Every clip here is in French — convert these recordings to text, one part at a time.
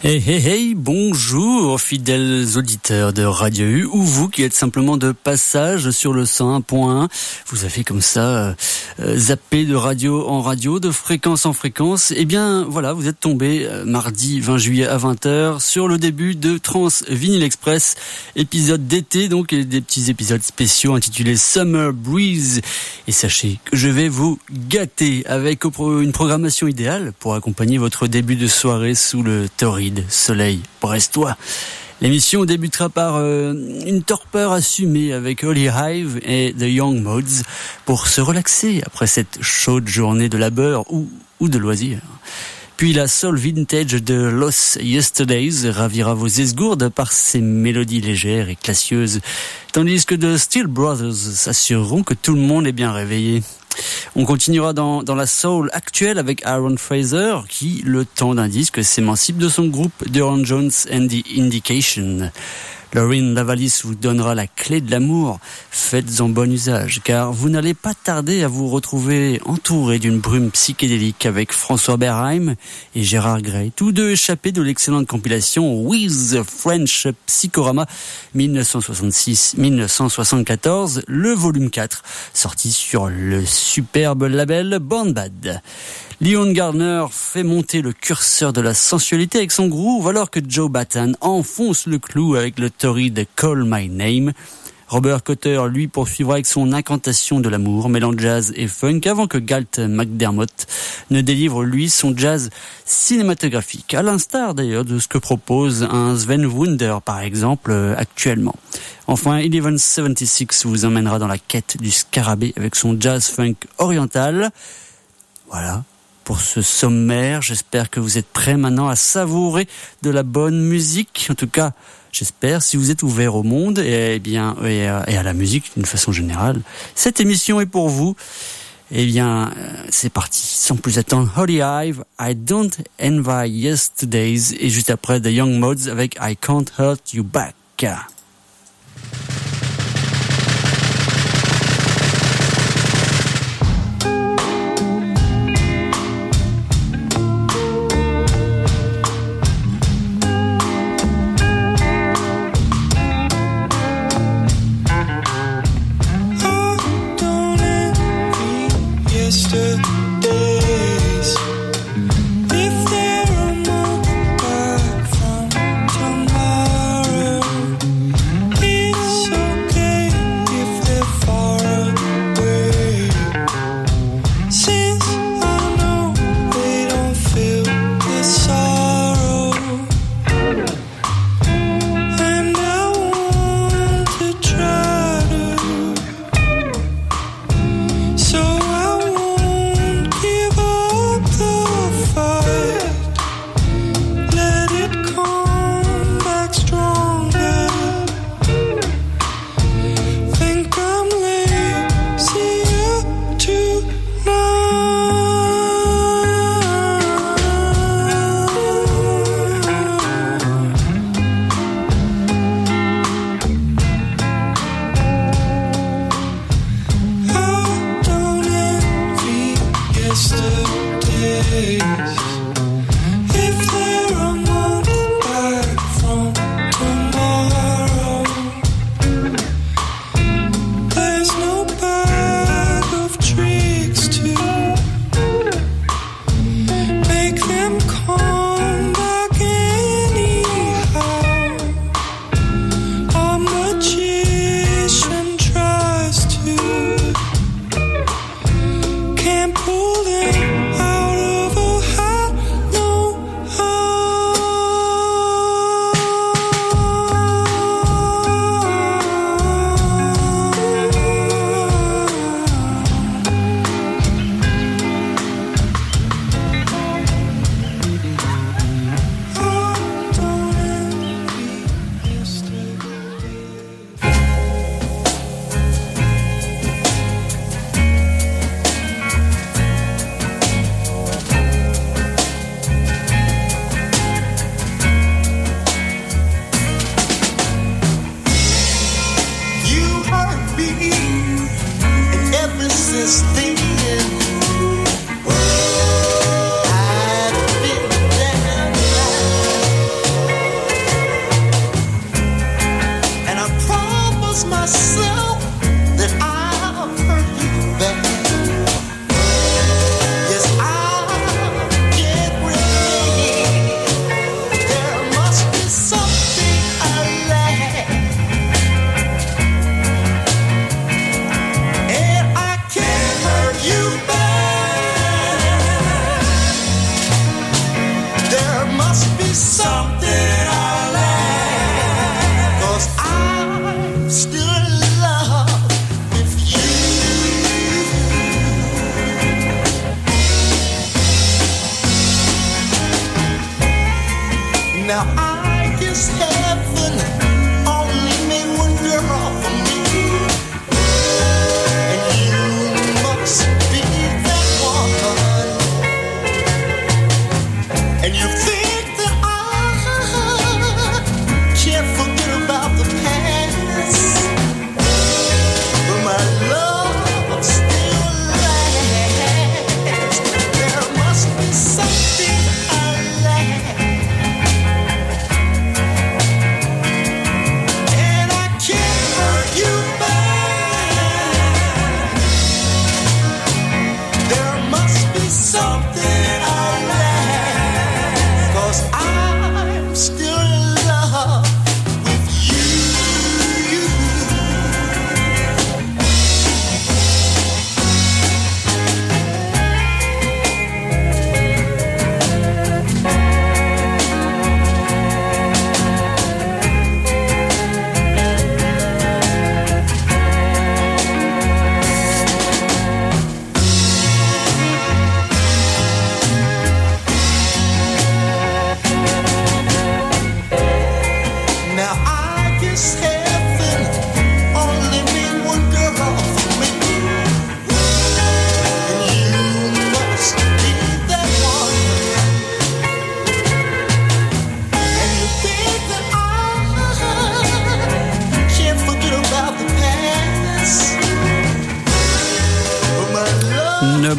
Hey, hey, hey, bonjour fidèles auditeurs de Radio U, ou vous qui êtes simplement de passage sur le 101.1. Vous avez comme ça zappé de radio en radio, de fréquence en fréquence. Eh bien voilà, vous êtes tombé mardi 20 juillet à 20h sur le début de Trans Vinyl Express, épisode d'été donc, et des petits épisodes spéciaux intitulés Summer Breeze. Et sachez que je vais vous gâter avec une programmation idéale pour accompagner votre début de soirée sous le torride soleil brestois. L'émission débutera par une torpeur assumée avec Holy Hive et The Young Mods pour se relaxer après cette chaude journée de labeur ou de loisirs. Puis la soul vintage de Lost Yesterdays ravira vos esgourdes par ses mélodies légères et classieuses, tandis que The Steel Brothers s'assureront que tout le monde est bien réveillé. On continuera dans la soul actuelle avec Aaron Fraser qui, le temps d'un disque, s'émancipe de son groupe Deron Jones and the Indication. Lauryn Lavalis vous donnera la clé de l'amour. Faites-en bon usage, car vous n'allez pas tarder à vous retrouver entouré d'une brume psychédélique avec François Berheim et Gérard Gray, tous deux échappés de l'excellente compilation With French Psychorama 1966-1974, le volume 4, sorti sur le superbe label Born Bad. Leon Gardner fait monter le curseur de la sensualité avec son groove, alors que Joe Bataan enfonce le clou avec le torride Call My Name. Robert Cotter, lui, poursuivra avec son incantation de l'amour, mêlant jazz et funk, avant que Galt McDermott ne délivre, lui, son jazz cinématographique, à l'instar d'ailleurs de ce que propose un Sven Wunder, par exemple, actuellement. Enfin, 1176 vous emmènera dans la quête du scarabée avec son jazz funk oriental. Voilà. Pour ce sommaire, j'espère que vous êtes prêts maintenant à savourer de la bonne musique. En tout cas, j'espère, si vous êtes ouvert au monde et à la musique d'une façon générale, cette émission est pour vous. Eh bien, c'est parti. Sans plus attendre, Holy Hive, I Don't Envy Yesterdays, et juste après The Young Mods avec I Can't Hurt You Back.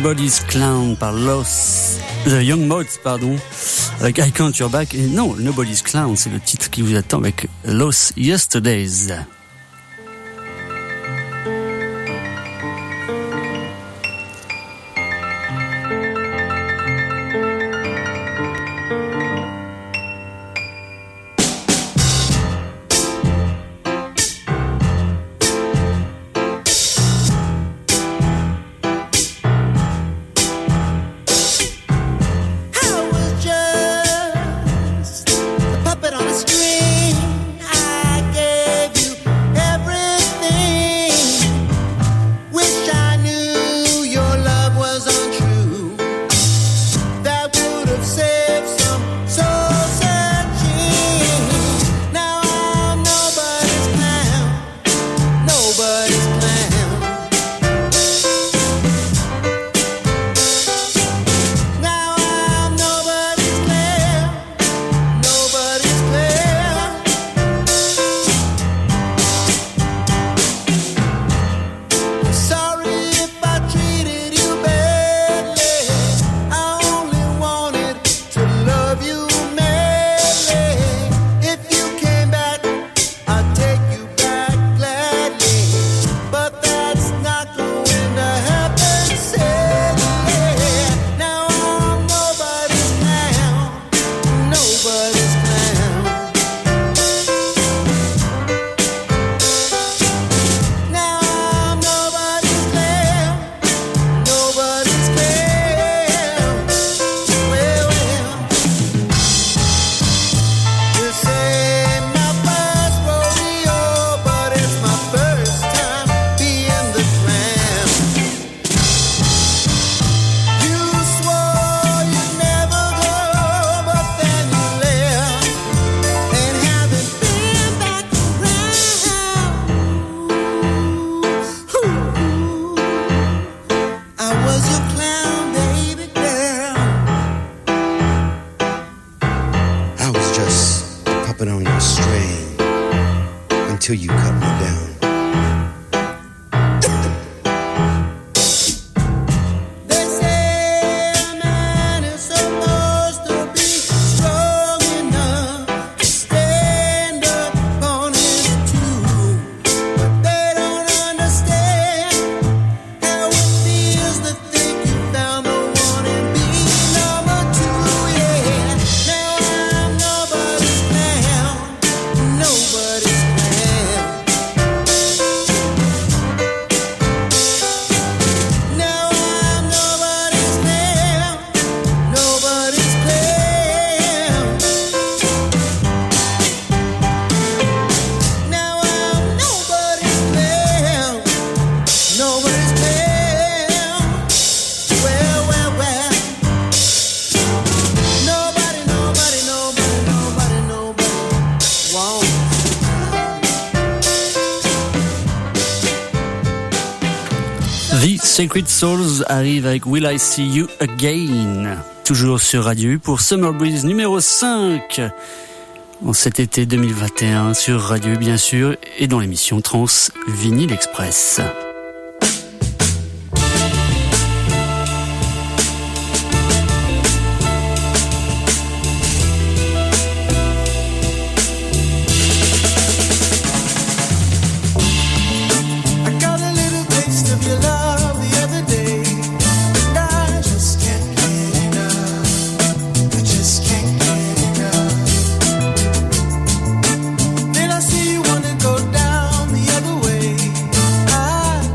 Nobody's Clown par The Young Mods, pardon, avec I Count Your Back. Et non, Nobody's Clown, c'est le titre qui vous attend avec Lost Yesterdays. Until you cut me down. Sacred Souls arrive avec Will I See You Again, toujours sur Radio U pour Summer Breeze numéro 5 en cet été 2021 sur Radio U bien sûr et dans l'émission Trans Vinyl Express. Then I see you wanna go down the other way.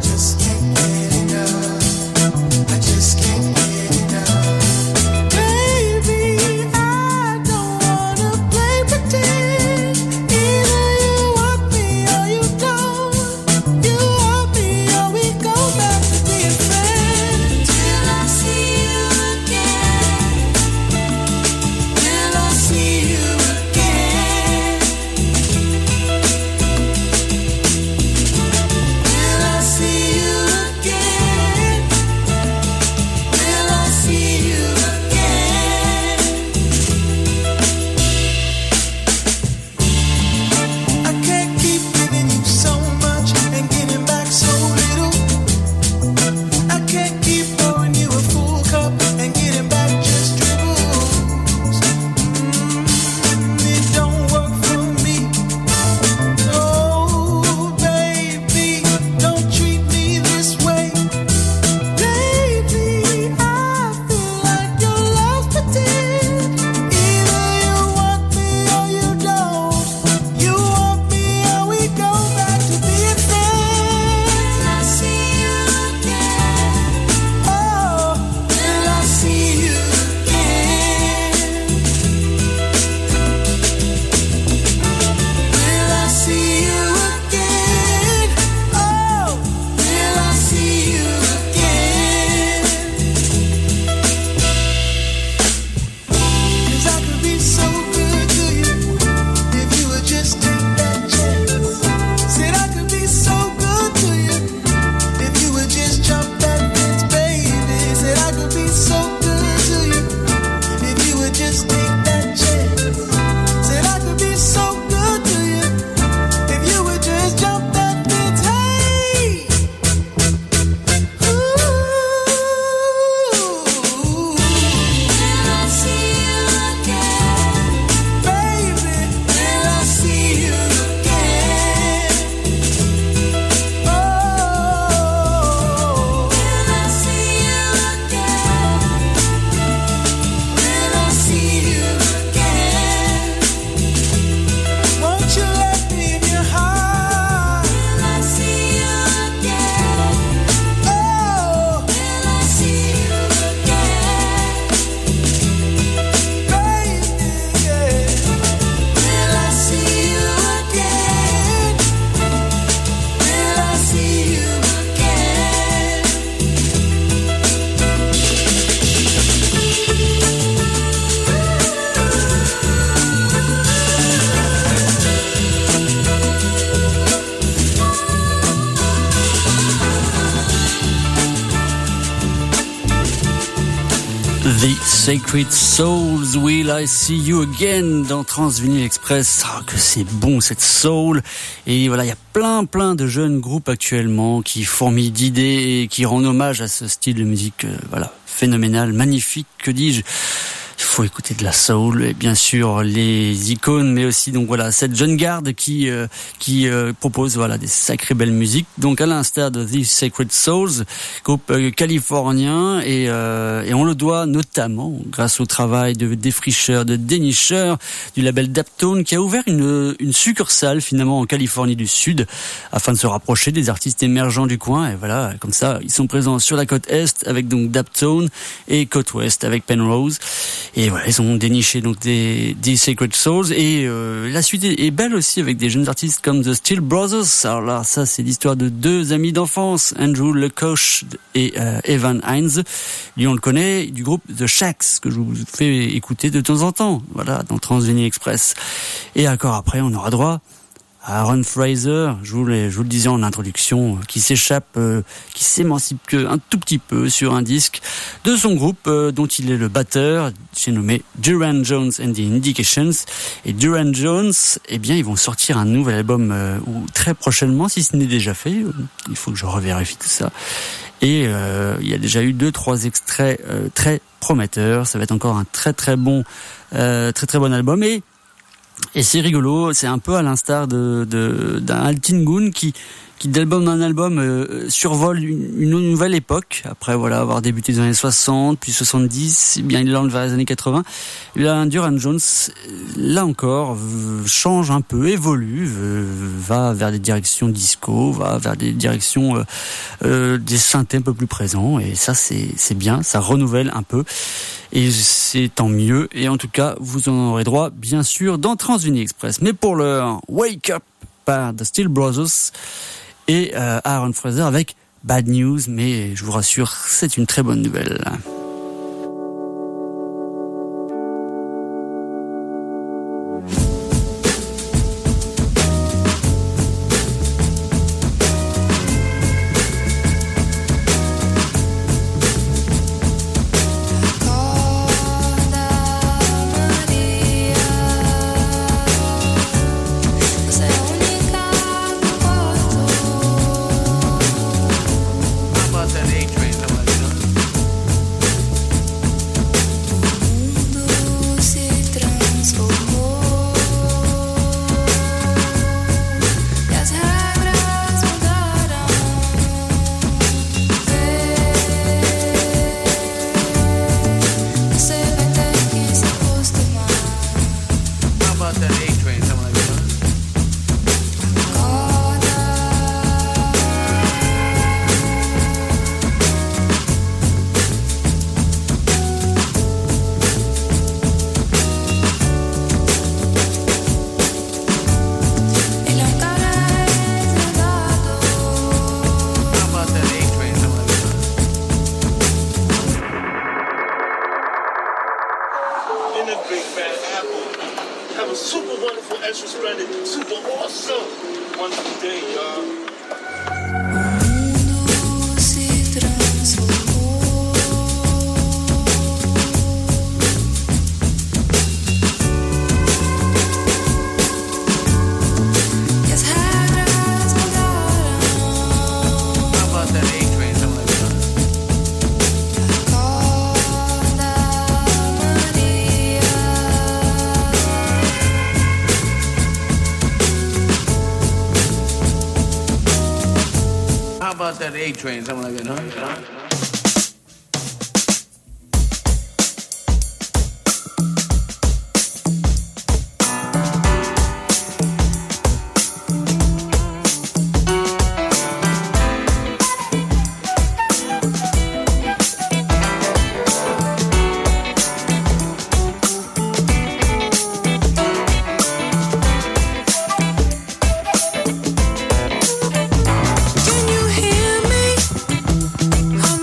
Sacred Souls, Will I See You Again dans Trans-Vinyl Express. Ah, que c'est bon cette soul. Et voilà, il y a plein de jeunes groupes actuellement qui fourmillent d'idées et qui rendent hommage à ce style de musique, voilà, phénoménal, magnifique, que dis-je. Il faut écouter de la soul et bien sûr les icônes, mais aussi donc voilà cette jeune garde qui propose voilà des sacrées belles musiques. Donc à l'instar de The Sacred Souls, groupe californien et on le doit notamment grâce au travail de défricheurs, de dénicheurs du label Daptone qui a ouvert une succursale finalement en Californie du Sud afin de se rapprocher des artistes émergents du coin. Et voilà, comme ça ils sont présents sur la côte est avec donc Daptone et côte ouest avec Penrose. Et voilà, ils ont déniché donc des Sacred Souls et la suite est belle aussi avec des jeunes artistes comme The Steel Brothers. Alors là, ça c'est l'histoire de deux amis d'enfance, Andrew Lekoch et Evan Hines. Lui on le connaît du groupe The Shacks que je vous fais écouter de temps en temps. Voilà, dans Trans-Vinyl Express. Et encore après, on aura droit à Aaron Fraser, je vous le disais en introduction, qui s'échappe, qui s'émancipe un tout petit peu sur un disque de son groupe dont il est le batteur, j'ai nommé Duran Jones and the Indications. Et Duran Jones, eh bien, ils vont sortir un nouvel album très prochainement, si ce n'est déjà fait. Il faut que je revérifie tout ça. Et il y a déjà eu 2-3 extraits très prometteurs. Ça va être encore un très bon album. Et c'est rigolo, c'est un peu à l'instar d'un Altin Gun qui d'album en album survole une nouvelle époque. Après voilà, avoir débuté dans les années 60, puis 70, eh bien il lance vers les années 80. Et là, Duran Jones, là encore, change un peu, évolue, va vers des directions disco, va vers des directions des synthés un peu plus présents. Et ça c'est bien, ça renouvelle un peu. Et c'est tant mieux. Et en tout cas, vous en aurez droit, bien sûr, dans Trans-Vinyl Express. Mais pour l'heure, Wake Up par The Steel Brothers et Aaron Fraser avec Bad News. Mais je vous rassure, c'est une très bonne nouvelle. That A-Train, something like that, huh? Can you hear me?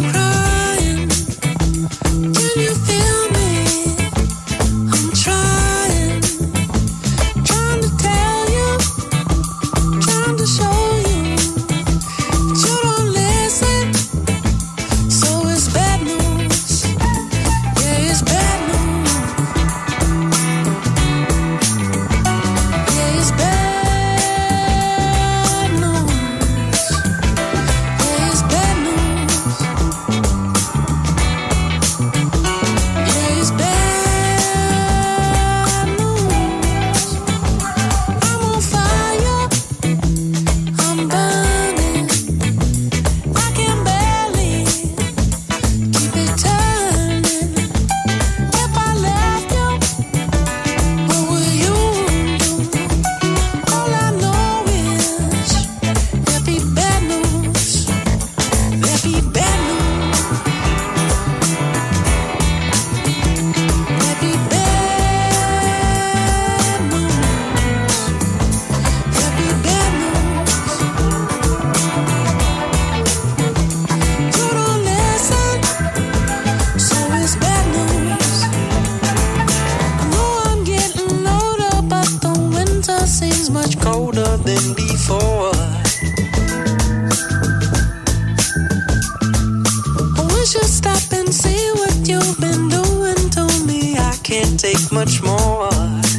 colder than before. We should stop and see what you've been doing to me. I can't take much more.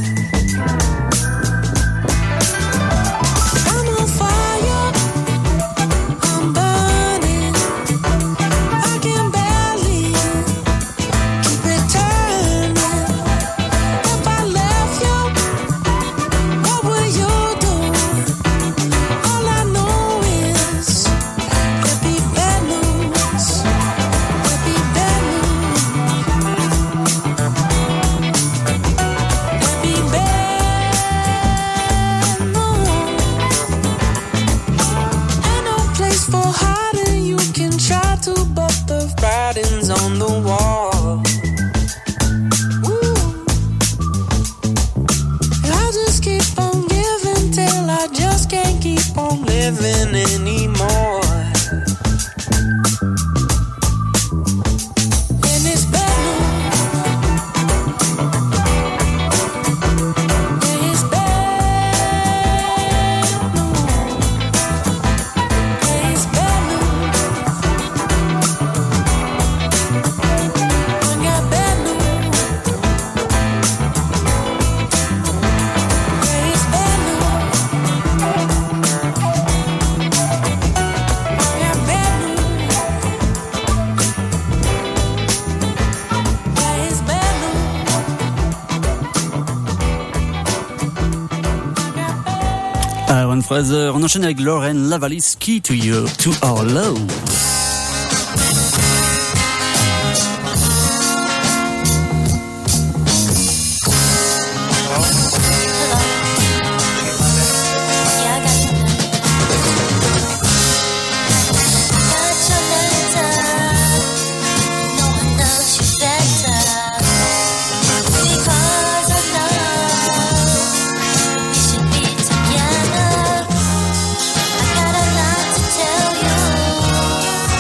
On the wall. Ooh. I just keep on giving till I just can't keep on living anymore. And it's bad news. It's bad news. It's bad news. Aaron Fraser, on enchaîne avec Lauren Lavalis, Key to You, to Our Love. I got a lot to tell you.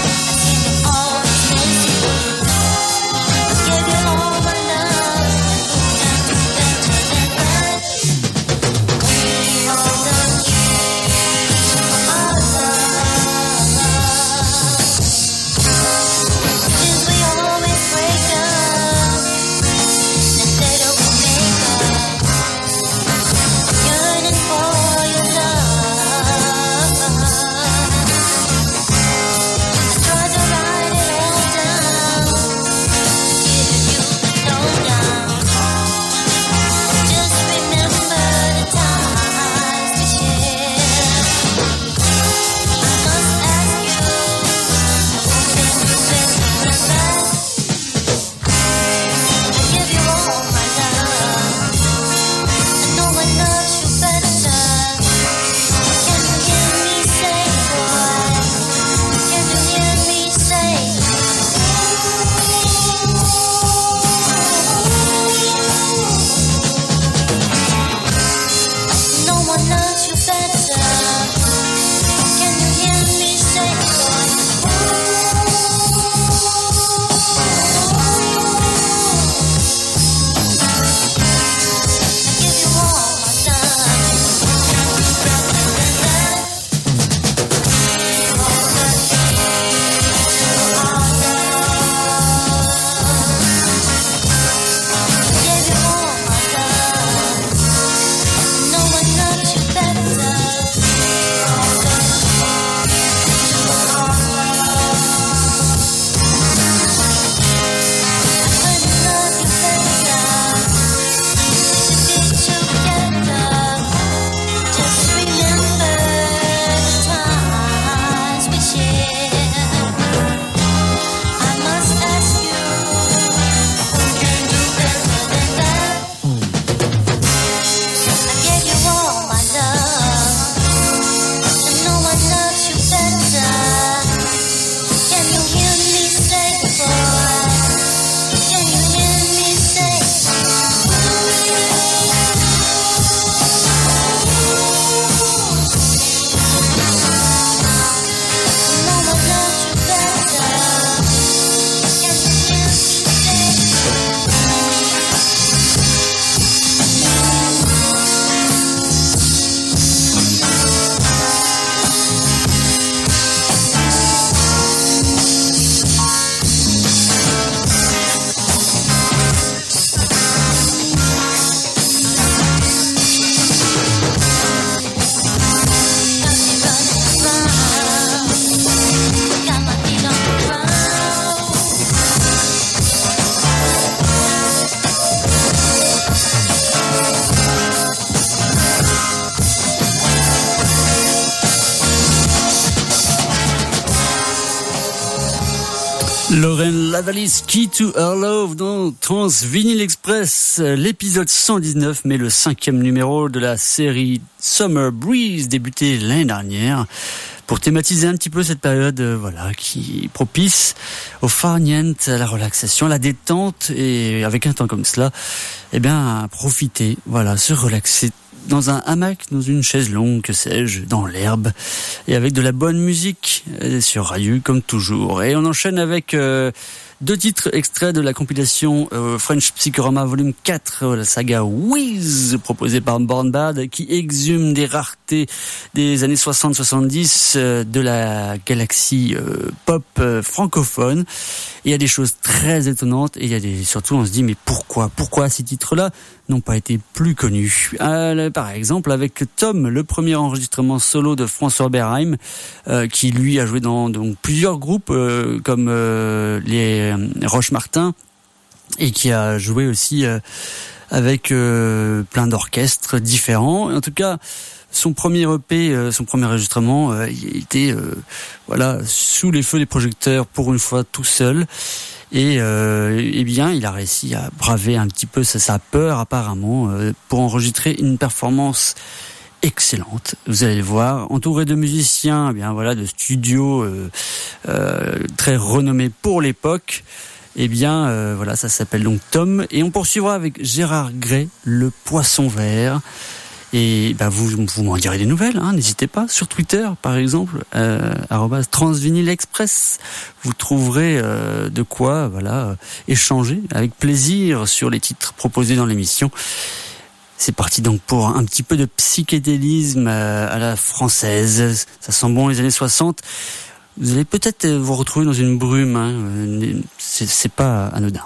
Lauren Lavalis, Key to Her Love dans Trans Vinyl Express, l'épisode 119, mais le 5e numéro de la série Summer Breeze, débuté l'année dernière, pour thématiser un petit peu cette période, qui est propice au farniente, à la relaxation, à la détente, et avec un temps comme cela, profiter, se relaxer dans un hamac, dans une chaise longue, que sais-je, dans l'herbe, et avec de la bonne musique sur Radio comme toujours. Et on enchaîne avec 2 titres extraits de la compilation French Psychorama Volume 4, la saga Wiz, proposée par Born Bad, qui exhume des raretés des années 60-70 de la galaxie pop francophone. Et il y a des choses très étonnantes, et surtout on se dit, mais pourquoi ces titres-là n'ont pas été plus connus. Par exemple, avec Tom, le premier enregistrement solo de François Oberheim, qui lui a joué dans plusieurs groupes comme les Roche-Martin, et qui a joué aussi avec plein d'orchestres différents. En tout cas, son premier EP, son premier enregistrement, il était sous les feux des projecteurs pour une fois tout seul. Et il a réussi à braver un petit peu sa peur apparemment pour enregistrer une performance excellente. Vous allez le voir, entouré de musiciens, de studios très renommés pour l'époque. Ça s'appelle donc Tom, et on poursuivra avec Gérard Gray, le Poisson Vert. Et vous m'en direz des nouvelles, n'hésitez pas, sur Twitter par exemple, @transvinylexpress, vous trouverez de quoi échanger avec plaisir sur les titres proposés dans l'émission. C'est parti donc pour un petit peu de psychédélisme à la française. Ça sent bon les années 60. Vous allez peut-être vous retrouver dans une brume, c'est pas anodin.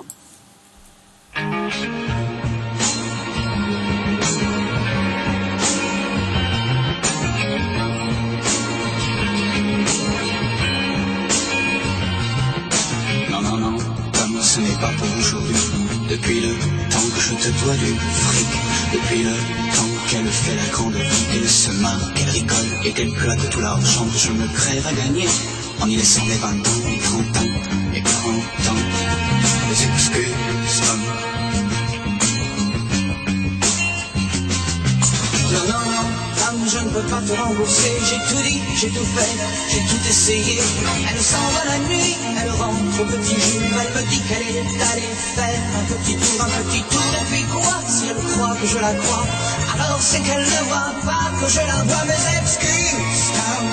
Ce n'est pas pour aujourd'hui. Depuis le temps que je te dois du fric, depuis le temps qu'elle fait la grande vie, qu'elle se marre, qu'elle rigole, et qu'elle plaque tout l'argent que je me crève à gagner, en y laissant les 20 ans, 30 ans et 40 ans. Les excuses comme... Non, je ne peux pas te rembourser, j'ai tout dit, j'ai tout fait, j'ai tout essayé. Elle s'en va la nuit, elle rentre au petit jour, elle me dit qu'elle est allée faire un petit tour, et puis quoi, si elle croit que je la crois, alors c'est qu'elle ne voit pas que je la vois, mes excuses.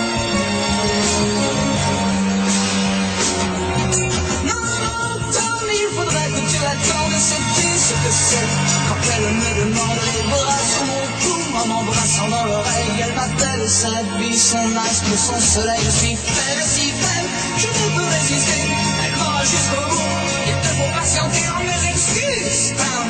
Non, Tom, il faudrait que tu attendes, c'est ce que c'est, quand elle me demande les bras sur mon cou, en m'embrassant dans l'oreille, elle m'appelle, s'habille, son astre, son soleil. Je suis faible, si faible, je ne peux résister. Elle m'aura jusqu'au bout, il te faut patienter en mes excuses.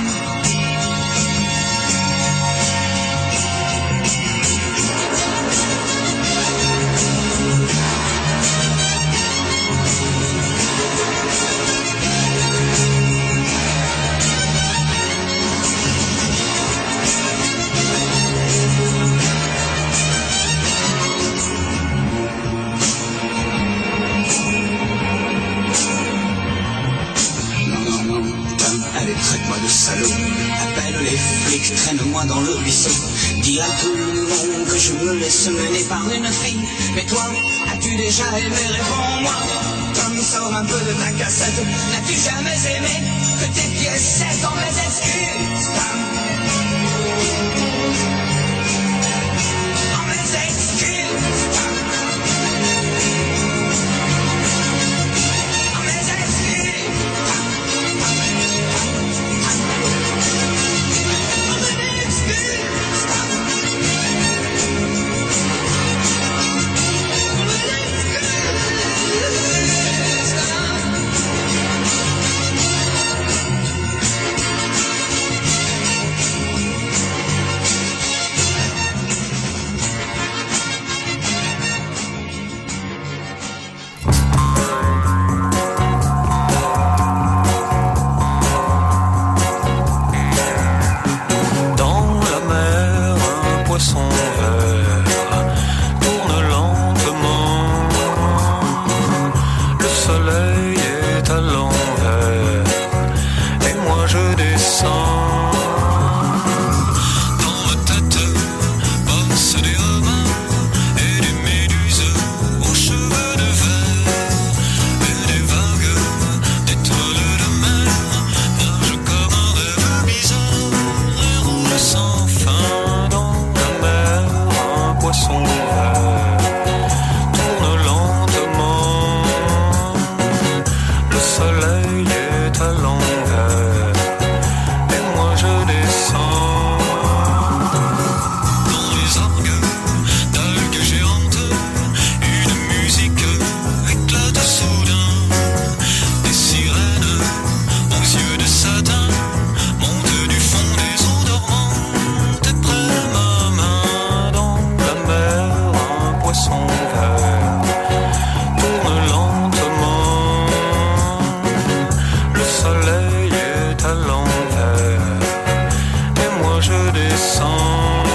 Traite-moi de salaud, appelle les flics, traîne-moi dans le ruisseau. Dis à tout le monde que je me laisse mener par une fille. Mais toi, as-tu déjà aimé? Réponds-moi. Tom, sors un peu de ta cassette. N'as-tu jamais aimé que tes pièces cessent dans mes excuses? En mes excuses. l'envers. Tourne lentement, le soleil est à l'envers, et moi je descends. Dans les orgues d'algues géantes, une musique éclate soudain. Des sirènes aux yeux de satin montent du fond des eaux dormantes et prennent ma main dans la mer. Un poisson vert tourne lentement, le soleil est à l'envers et moi je descends.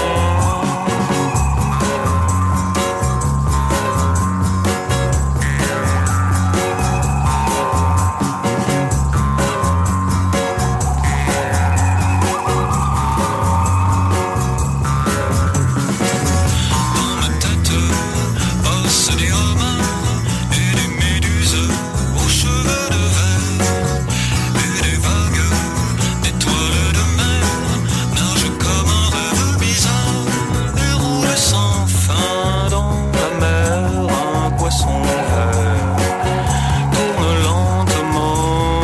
Dans ma tête passent des homards et des méduses aux cheveux de verre, et des vagues d'étoiles de mer nagent comme un rêve bizarre et roulent sans fin dans la mer. Un poisson vert tourne lentement,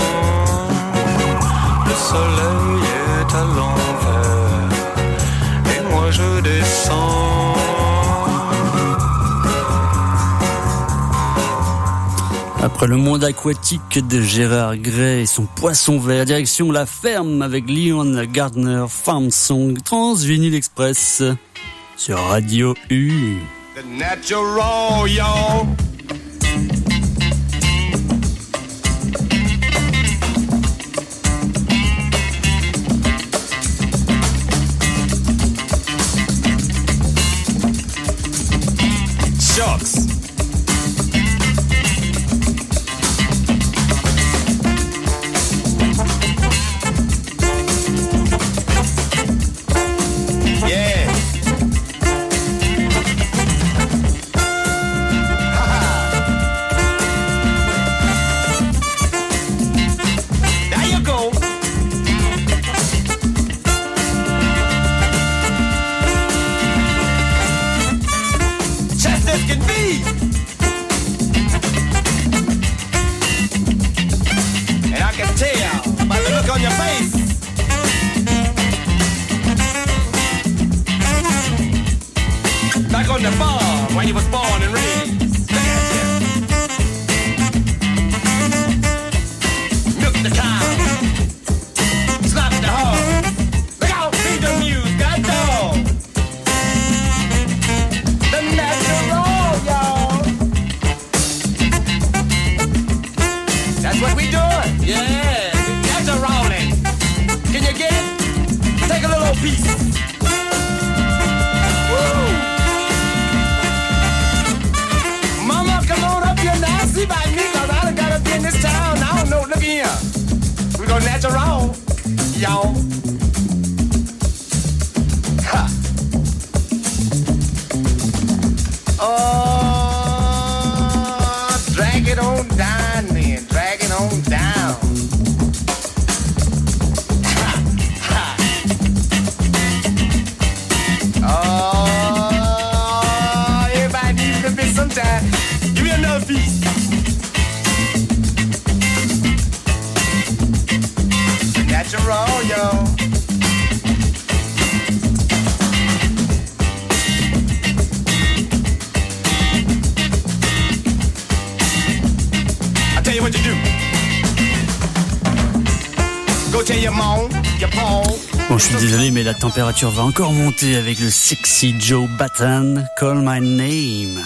le soleil est à l'envers et moi je descends. Après le monde aquatique de Gérard Gray et son poisson vert, direction la ferme avec Leon Gardner, Farm Song, Transvinyl Express sur Radio U. The natural, y'all. Shucks. Yeah. There you go. Just as can be. And I can tell by the look on your face. Back on the farm where you was born and raised. Look at you. Milk the cow. Slap the hog. Look out, feed the muse, got dog. The natural, y'all. That's what we doing. Yeah, natural. Can you get it? Take a little piece. Mama, come on up here now. See by me, cause I done got up in this town. I don't know, look here. We go natural, y'all. Ha. Oh, drag it on down then. Drag it on down. Ha, ha. Oh, everybody needs a bit sometime. Give me another piece. Natural, yo. I tell you what you do. Go tell your mom, your pa. Bon, je suis désolé, mais la température va encore monter avec le sexy Joe Bataan, Call My Name.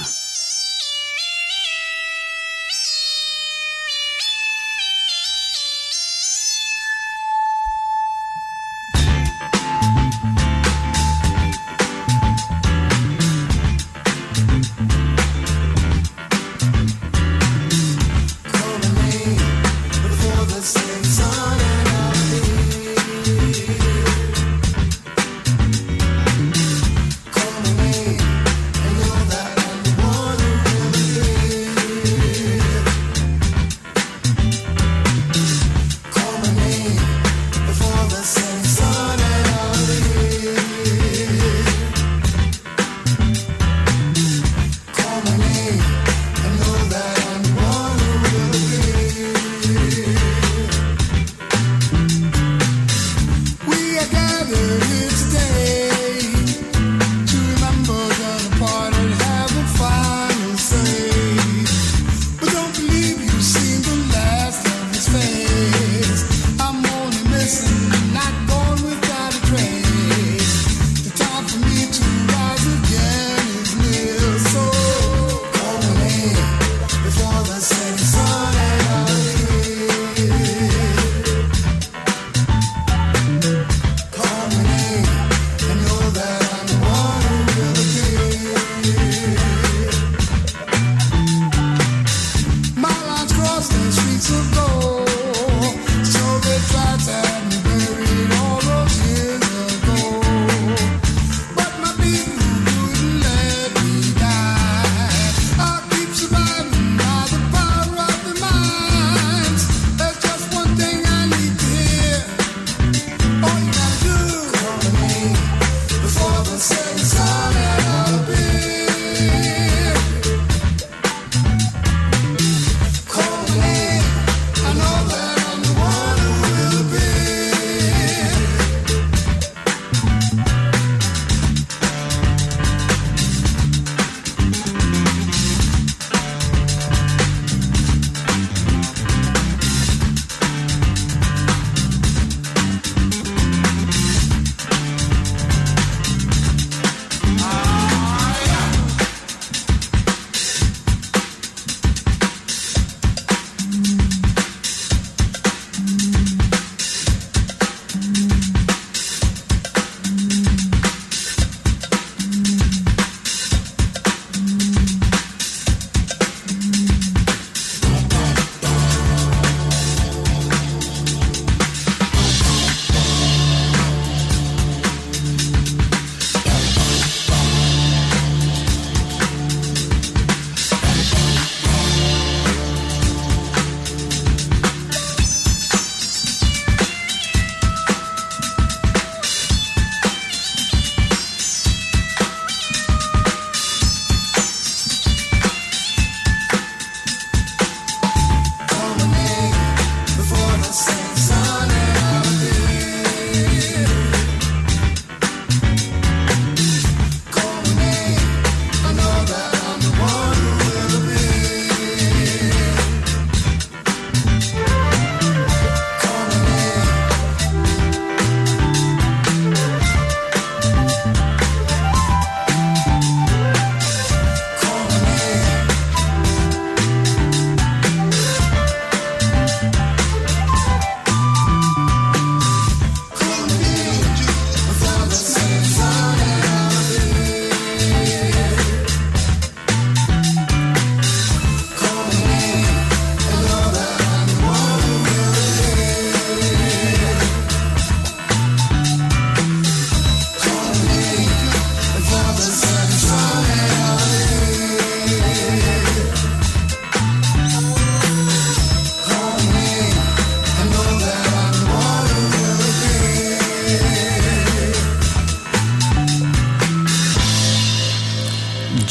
Call my name, and you're that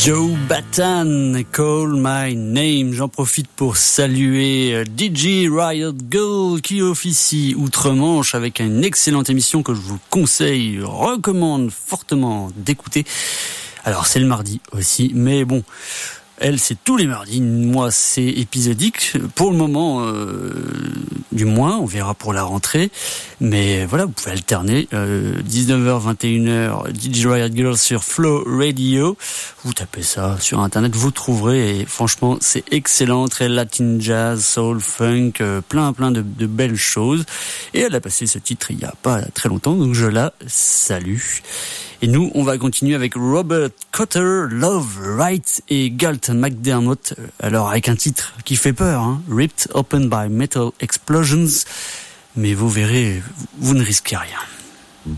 Joe Bataan, Call My Name. J'en profite pour saluer DJ Riot Girl qui officie outre-Manche avec une excellente émission que je vous conseille, recommande fortement d'écouter. Alors c'est le mardi aussi, mais bon, elle c'est tous les mardis, moi c'est épisodique. Pour le moment, du moins, on verra pour la rentrée. Mais voilà, vous pouvez alterner 19h, 21h, DJ Riot Girl sur Flow Radio. Vous tapez ça sur internet, vous trouverez. Et franchement, c'est excellent, très latin jazz, soul, funk, plein de belles choses. Et elle a passé ce titre il y a pas très longtemps, donc je la salue. Et nous, on va continuer avec Robert Cotter, Love, Right et Galt McDermott. Alors avec un titre qui fait peur, hein, Ripped Open by Metal Explosions. Mais vous verrez, vous ne risquez rien.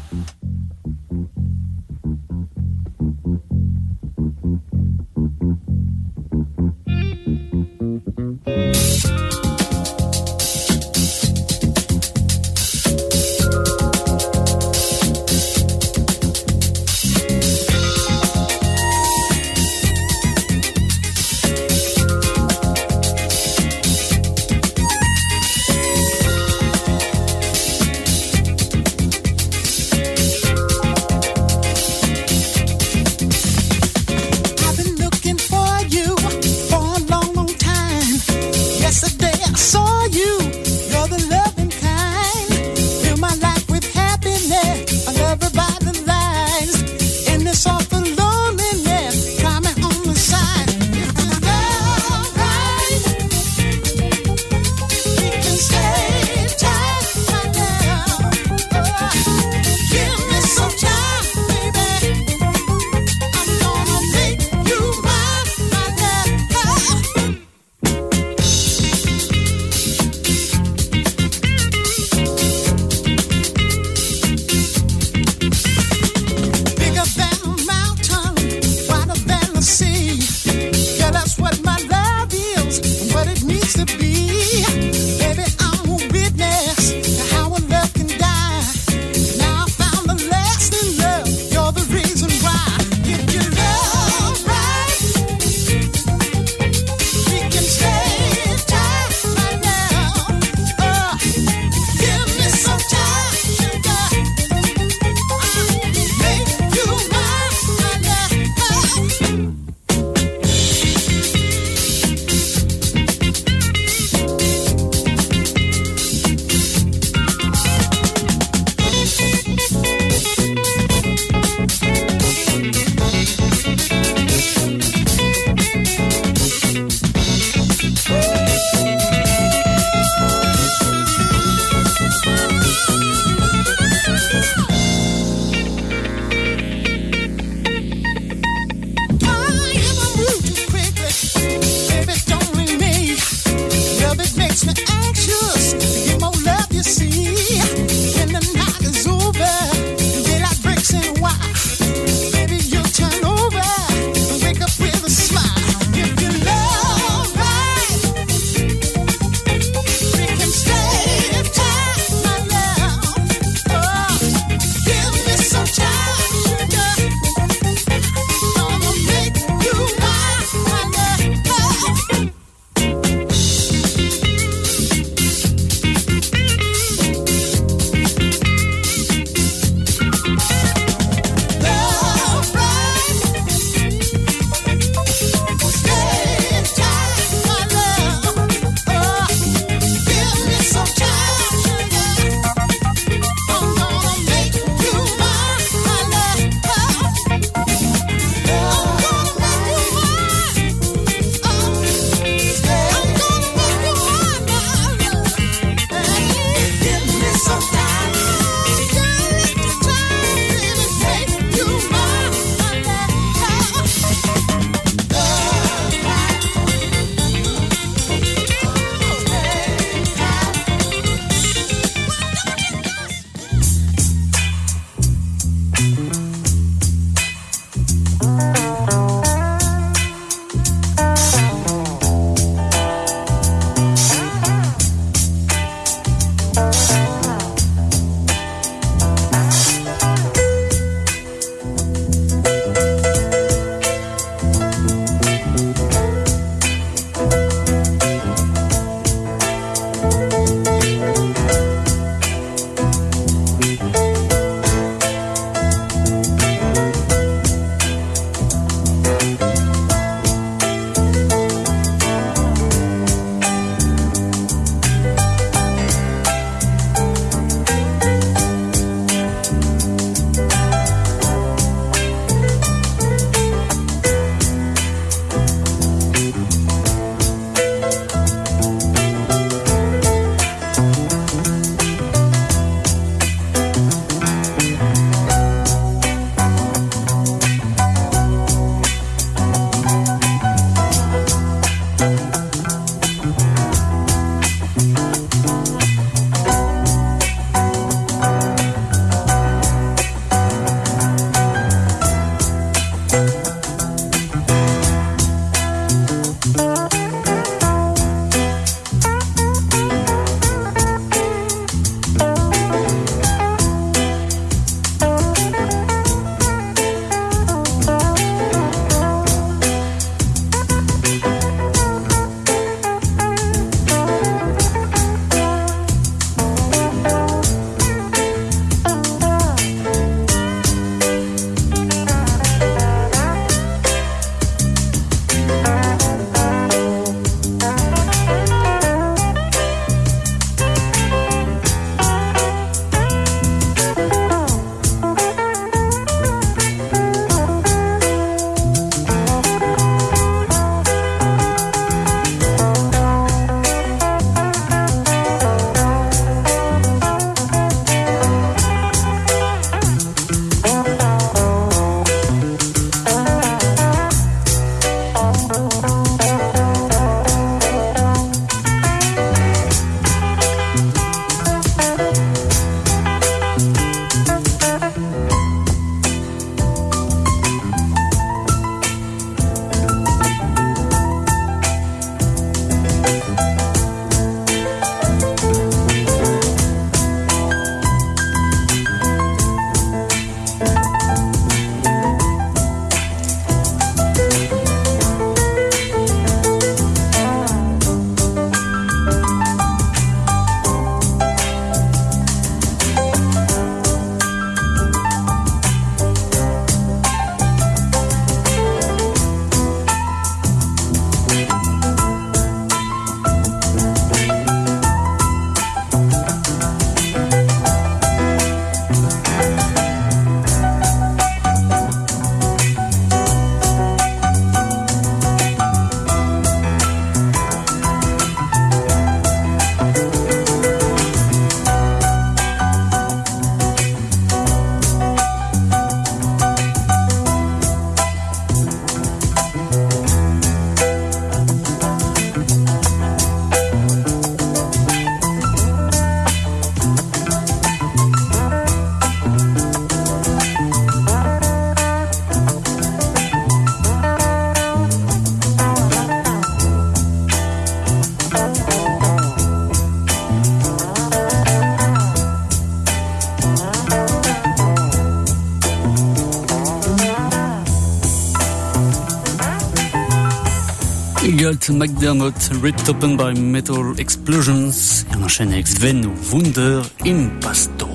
Galt McDermott, ripped open by metal explosions. Et on enchaîne avec Sven Wunder Impasto.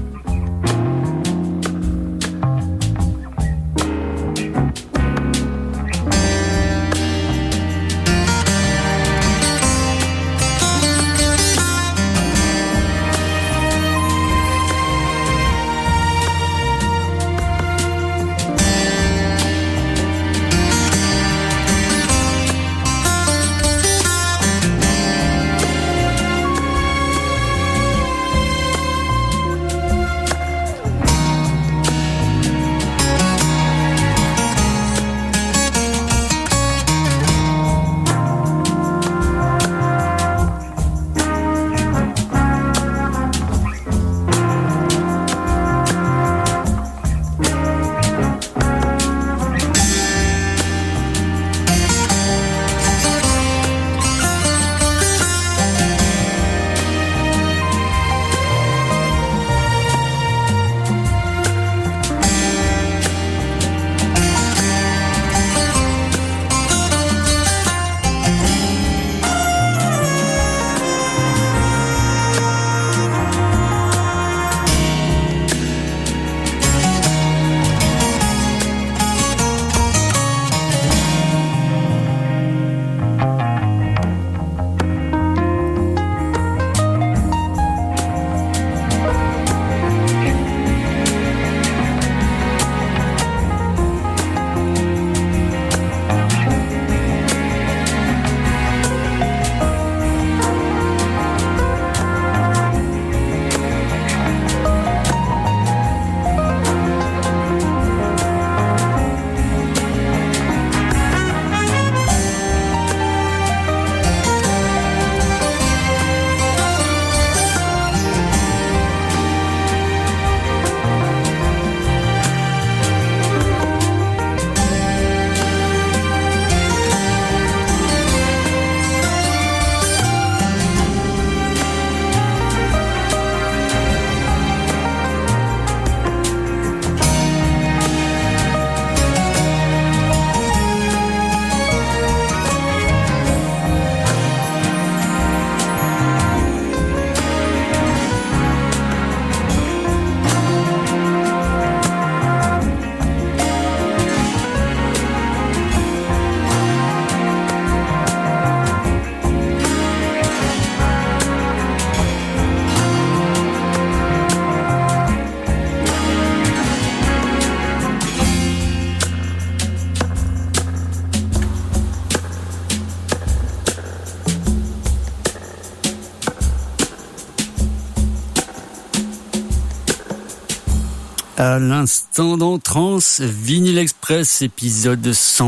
À l'instant dans Trans Vinyl Express, épisode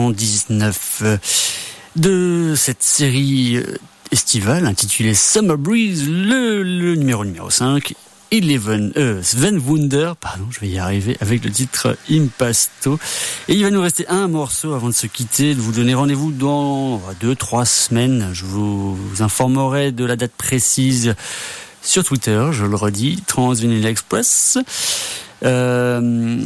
119 de cette série estivale intitulée Summer Breeze, le numéro 5. Sven Wunder, je vais y arriver avec le titre Impasto. Et il va nous rester un morceau avant de se quitter, de vous donner rendez-vous dans 2-3 semaines. Je vous informerai de la date précise sur Twitter, je le redis, Trans Vinyl Express. Parce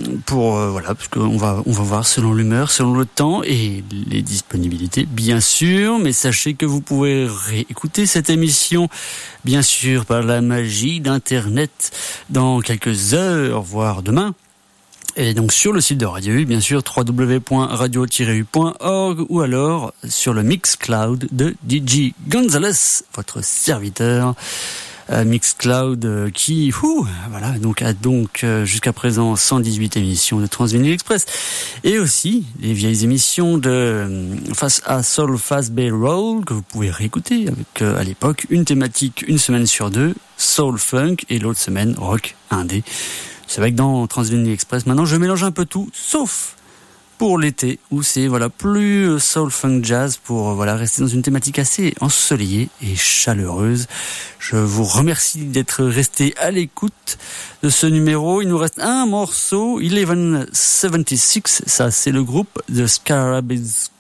qu'on va voir selon l'humeur, selon le temps et les disponibilités, bien sûr. Mais sachez que vous pouvez réécouter cette émission, bien sûr, par la magie d'Internet dans quelques heures, voire demain. Et donc sur le site de Radio U, bien sûr, www.radio-u.org ou alors sur le Mixcloud de DJ Gonzalez, votre serviteur. Mixcloud qui a donc jusqu'à présent 118 émissions de Trans Vinyl Express et aussi les vieilles émissions de Face à Soul Fast Bay Roll que vous pouvez réécouter avec à l'époque une thématique une semaine sur deux, Soul Funk, et l'autre semaine Rock Indé. C'est vrai que dans Trans Vinyl Express maintenant je mélange un peu tout sauf pour l'été où c'est plus soul funk jazz pour rester dans une thématique assez ensoleillée et chaleureuse. Je vous remercie d'être resté à l'écoute de ce numéro. Il nous reste un morceau, 1176, ça c'est le groupe The Scarab's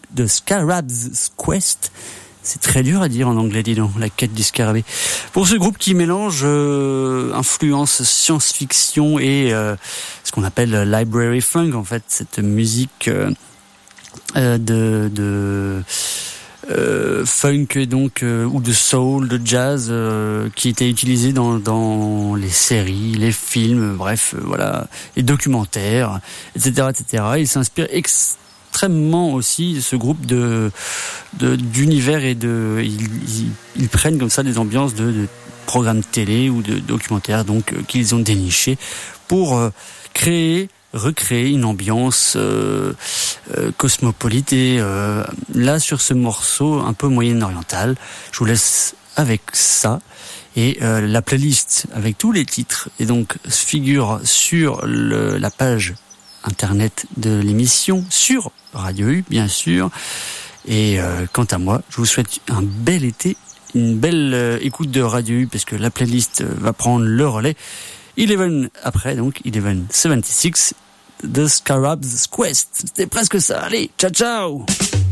Quest. C'est très dur à dire en anglais, dis donc, la quête du scarabée. Pour ce groupe qui mélange influence science-fiction et ce qu'on appelle library funk, en fait, cette musique funk donc ou de soul, de jazz qui était utilisé dans les séries, les films, bref, voilà, les documentaires, etc., etc. Il s'inspire extrêmement aussi ce groupe d'univers et ils prennent comme ça des ambiances de programmes télé ou de documentaires donc qu'ils ont déniché pour recréer une ambiance cosmopolite et là sur ce morceau un peu moyen-oriental, je vous laisse avec ça et la playlist avec tous les titres et donc figure sur la page internet de l'émission sur Radio U bien sûr et quant à moi je vous souhaite un bel été, une belle écoute de Radio U parce que la playlist va prendre le relais. 11 après, donc 1176, The Scarab's Quest. C'était presque ça. Allez, ciao ciao.